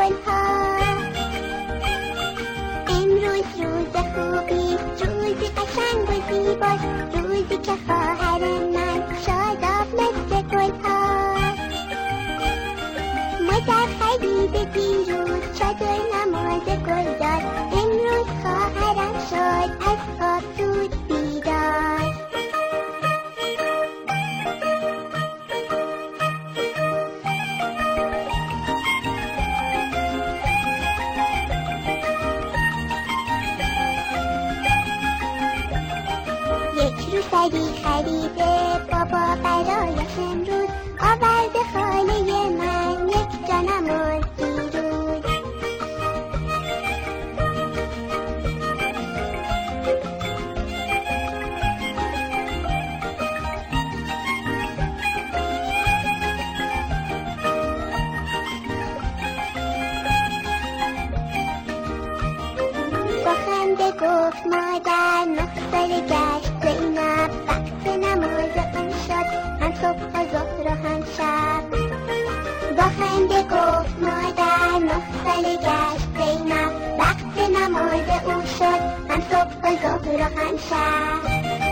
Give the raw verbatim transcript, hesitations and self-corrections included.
گلها. امروز روز خوبی، روزی قشنگ و زیباست، روزی که خواهر من شاداب مثل گلها. مادر خرید دیروز چادر نماز گل داد، امروز خواهرم شد از خواب زود بیدار. یک روسری خریده بابا برایش امروز، آورده خاله من یک جانماز دیروز. با خنده گفت مادر نه ساله گشت زینب، وقت نماز اون شد هم صبح و ظهر و هم شب. با خنده گفت مادر نه ساله گشت زینب، وقت نماز اون شد هم صبح و ظهر و هم شب.